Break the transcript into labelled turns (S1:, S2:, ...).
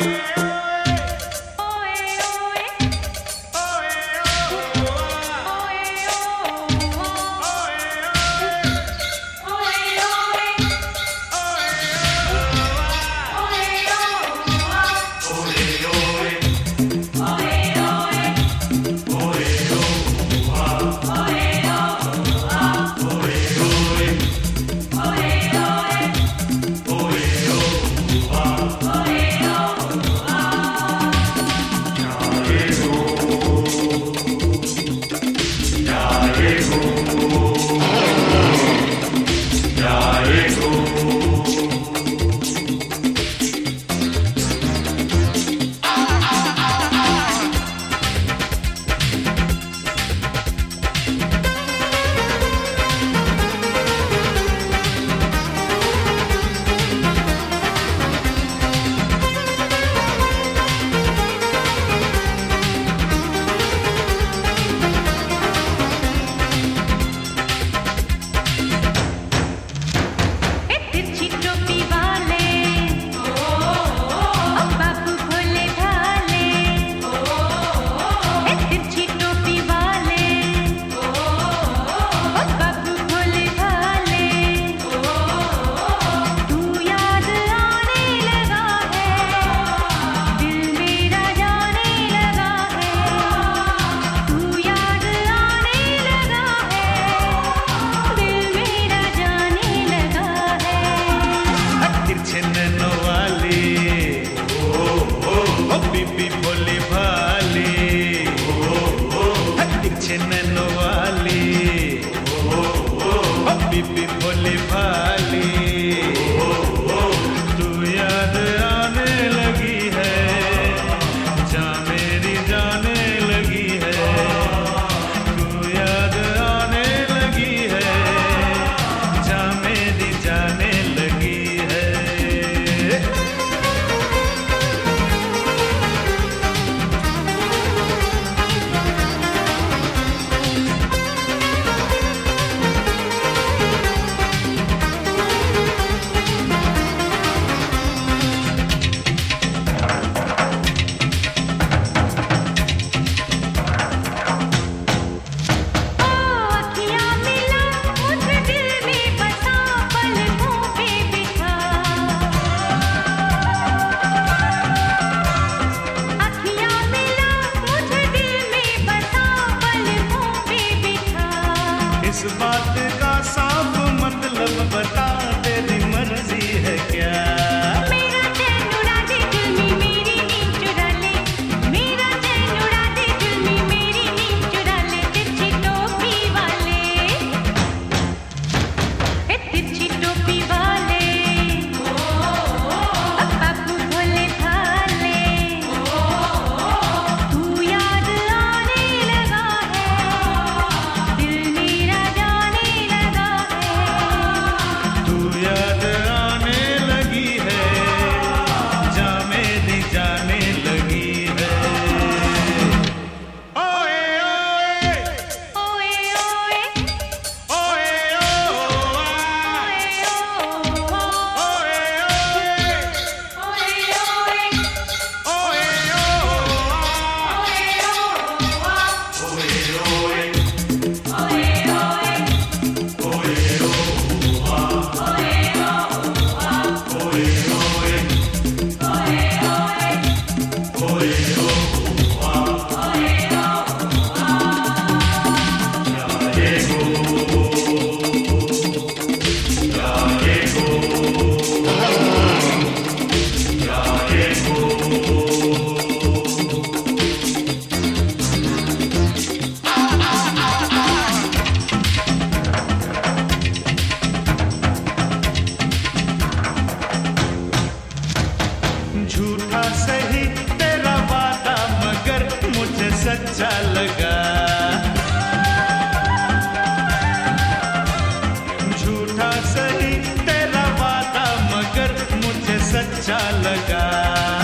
S1: बीबी भोली भाली तू याद आने लगी है, जा मेरी जाने लगी है, तू याद आने लगी है, जा मेरी जाने लगी है। इस बात का साफ मतलब बता, तेरी मर्जी है क्या?
S2: मेरा चैन उड़ा दे दिल में मेरी नींद चुरा ले, मेरा चैन उड़ा दे दिल में मेरी नींद चुरा ले। तिरछी टोपी वाले, तिरछी टोपी वाले, अब बाबू भोले भाले, तू याद आने लगा है, दिल मेरा जाने लगा है।
S1: तू याद आने लगी है, जा मेरी जाने लगी है। ओए ओए
S2: ओए ओए
S1: ओए ओ
S2: ओए
S1: ओए
S2: ओए
S1: झूठा सही तेरा वादा मगर मुझे सच्चा लगा, झूठा सही तेरा वादा मगर मुझे सच्चा लगा।